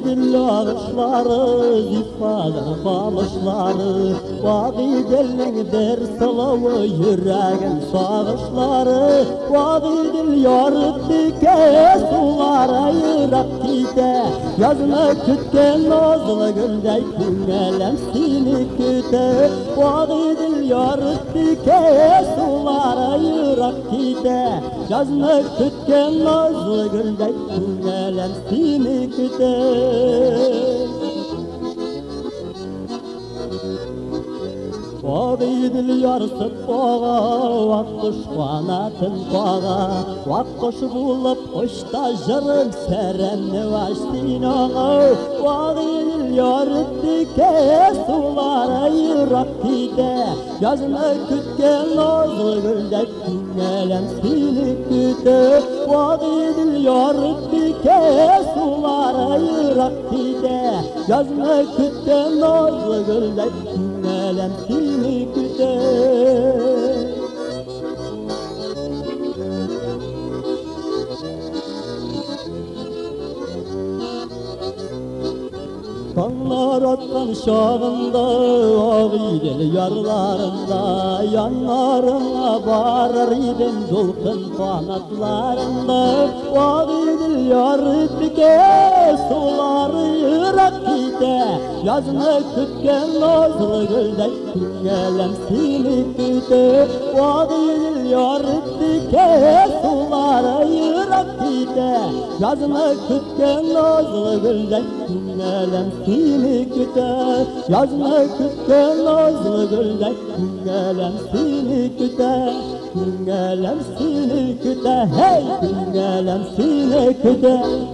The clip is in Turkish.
dillağışları, zifadan kamışları, vadi delin der sılavı, yüreğin sağışları, vadi dil yarıp dike, sulara yırak dide, yazını kütken nazlı güldey, günelem seni küte, vadi dil yarıp dike, sulara yırak dide, yazını kütken nazlı güldey, günelem seni küte. Vadi dil yarısı bağa, vakkuş kanatın bağa, vakkuş bulup kuşta jırım serenni vaştin ağa. Vadi dil yarısı dike, sulara yırak dide, yazını kütken nazlı güldek, günelem seni küte. Vadi dil yarısı dike, sulara yırak dide, yazını kütken nazlı güldek, günelem seni küte. Kanlar atkan şağında, ağidel yarlarında, yanlarına bağırır idin dolkun kanatlarında. Ağidel yarı dike, suları yırak dide, yazını kütken nazlı güldek, günelem seni küte. Ağidel yarı dike, suları yırak dide, yazını kütken nazlı güldek, günelem seni küte, yazını kütken nazlı güldek, günelem seni küte, günelem seni küte, hey günelem seni küte.